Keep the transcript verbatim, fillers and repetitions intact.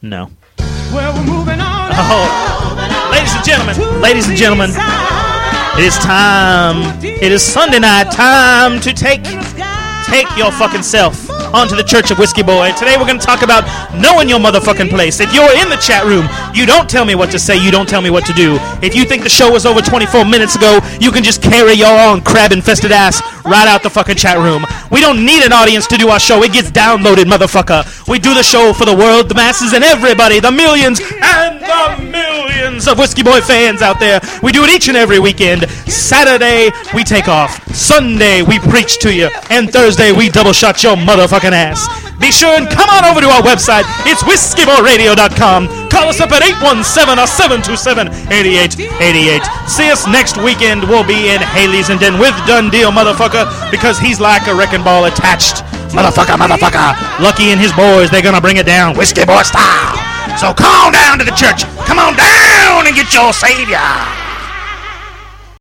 No. Well, we're moving on. Oh, ladies and gentlemen, ladies and gentlemen, it is time. It is Sunday night time to take take your fucking self onto the Church of Whiskey Boy. Today we're going to talk about knowing your motherfucking place. If you're in the chat room, you don't tell me what to say, you don't tell me what to do. If you think the show was over twenty-four minutes ago, you can just carry your own crab-infested ass right out the fucking chat room. We don't need an audience to do our show. It gets downloaded, motherfucker. We do the show for the world, the masses, and everybody, the millions and the millions of Whiskey Boy fans out there. We do it each and every weekend. Saturday, we take off. Sunday, we preach to you. And Thursday, we double shot your motherfucking ass. Be sure and come on over to our website. It's whiskey boy radio dot com. Call us up at eight one seven or seven two seven, eight eight eight eight. See us next weekend. We'll be in Haley's and then with Done Deal, motherfucker, because he's like a wrecking ball attached. Motherfucker, motherfucker. Lucky and his boys, they're gonna bring it down Whiskey Boy style. So come on down to the church. Come on down and get your savior.